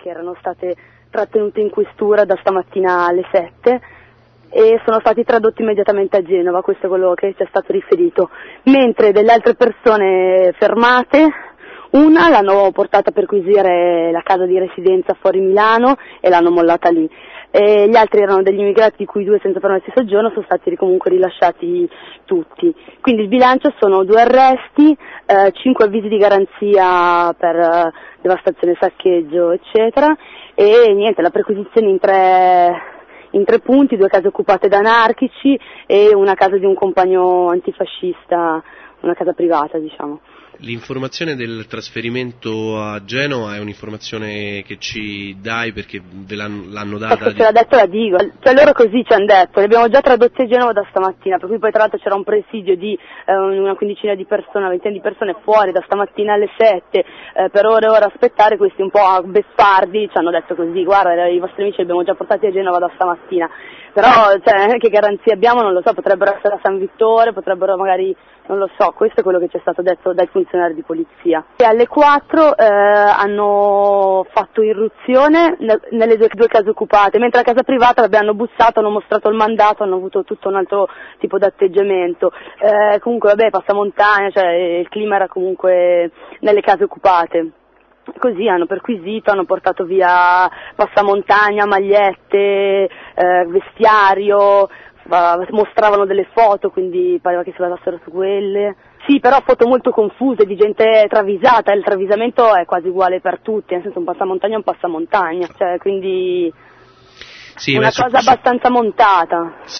che erano state trattenute in questura da stamattina alle 7 e sono stati tradotti immediatamente a Genova, questo è quello che ci è stato riferito, mentre delle altre persone fermate, una l'hanno portata a perquisire la casa di residenza fuori Milano e l'hanno mollata lì. E gli altri erano degli immigrati, di cui 2 senza permesso di soggiorno, sono stati comunque rilasciati tutti. Quindi il bilancio sono 2 arresti, 5 avvisi di garanzia per devastazione, saccheggio, eccetera, e niente, la perquisizione in tre punti, 2 case occupate da anarchici e una casa di un compagno antifascista, una casa privata, diciamo. L'informazione del trasferimento a Genova è un'informazione che ci dai perché ve l'hanno data? Se l'ha detto la dico, cioè loro così ci hanno detto, li abbiamo già tradotti a Genova da stamattina, per cui poi tra l'altro c'era un presidio di una quindicina di persone, una ventina di persone fuori da stamattina alle 7 per ore e ore a aspettare, questi un po' beffardi ci hanno detto così, guarda i vostri amici li abbiamo già portati a Genova da stamattina, però cioè, che garanzie abbiamo non lo so, potrebbero essere a San Vittore, potrebbero magari, non lo so, questo è quello che ci è stato detto dai funzionari di polizia. E alle 4 hanno fatto irruzione nelle 2 case occupate, mentre la casa privata hanno bussato, hanno mostrato il mandato, hanno avuto tutto un altro tipo di atteggiamento. Comunque vabbè, passamontagna, cioè il clima era comunque nelle case occupate. Così hanno perquisito, hanno portato via passamontagna, magliette, vestiario, mostravano delle foto, quindi pareva che si basassero su quelle. Sì, però foto molto confuse, di gente travisata, il travisamento è quasi uguale per tutti, nel senso un passamontagna è un passamontagna, cioè quindi sì, una cosa abbastanza montata.